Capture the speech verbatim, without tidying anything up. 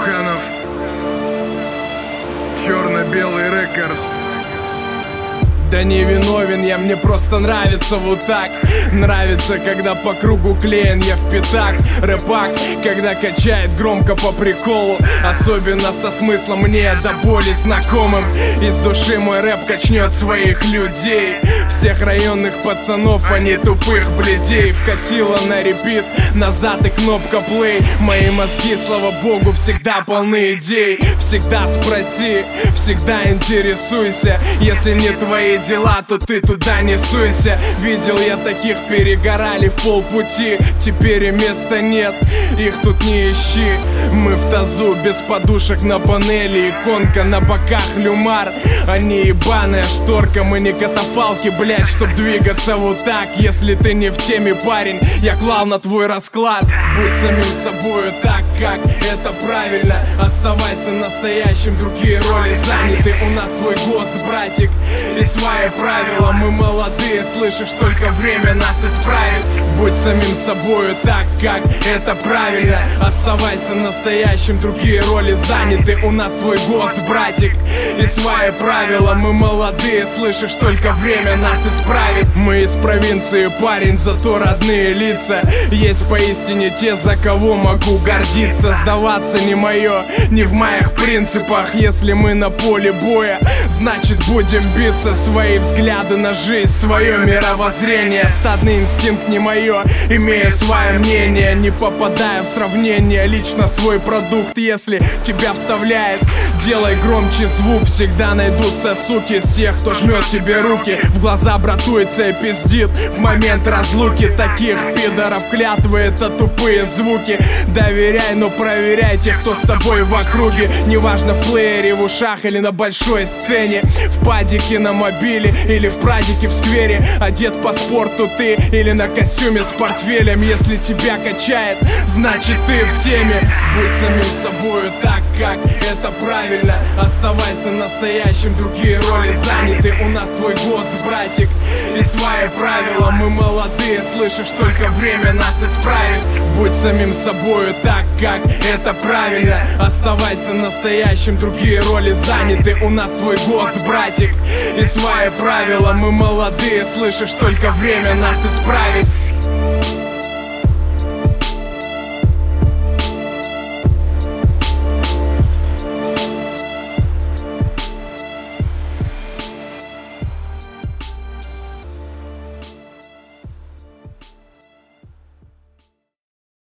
Буханов, Черно-белый рекордс. Да не виновен я, мне просто нравится вот так. Нравится, когда по кругу клеен я в пятак. Рэпак, когда качает громко по приколу. Особенно со смыслом мне до боли знакомым. Из души мой рэп качнет своих людей. Всех районных пацанов, а не тупых бледей. Вкатила на репит, назад и кнопка плей. Мои мозги, слава богу, всегда полны идей. Всегда спроси, всегда интересуйся. Если не твои дела, то ты туда не суйся. Видел я таких, перегорали в полпути. Теперь и места нет, их тут не ищи. Мы в тазу, без подушек на панели. Иконка на боках, люмар. Они ебаная шторка, мы не катафалки, блять, чтоб двигаться вот так. Если ты не в теме, парень, я клал на твой расклад. Будь самим собою так, как это правильно. Оставайся настоящим, другие роли заняты. У нас свой ГОСТ, братик, и свои правила. Мы молодые, слышишь, только время нас исправит. Будь самим собою так, как это правильно. Оставайся настоящим, другие роли заняты. У нас свой ГОСТ, братик, и свои правила. Мы молодые, слышишь, только время нас исправит. Мы из провинции, парень, зато родные лица. Есть поистине те, за кого могу гордиться. Сдаваться не мое, не в моих принципах. Если мы на поле боя, значит будем биться. Свои взгляды на жизнь, свое мировоззрение. Стадный инстинкт не мое, имею свое мнение. Не попадая в сравнение, лично свой продукт. Если тебя вставляет, делай громче звук. Всегда найдутся суки из тех, кто жмет тебе руки в глаза, братуется и пиздит в момент разлуки. Таких пидоров клятвы — это тупые звуки. Доверяй, но проверяй тех, кто с тобой в округе. Неважно, в плеере, в ушах или на большой сцене, в падике на мобиле или в прадике в сквере. Одет по спорту ты или на костюме с портфелем. Если тебя качает, значит ты в теме. Будь самим собою так, как это правильно. Оставайся настоящим, другие роли заняты. У нас свой ГОСТ, братик, и свои правила. Мы молодые, слышишь, только время нас исправит. Будь самим собою так, как это правильно. Оставайся настоящим, другие роли заняты. У нас свой ГОСТ, братик, и свои правила. Мы молодые, слышишь, только время нас исправит.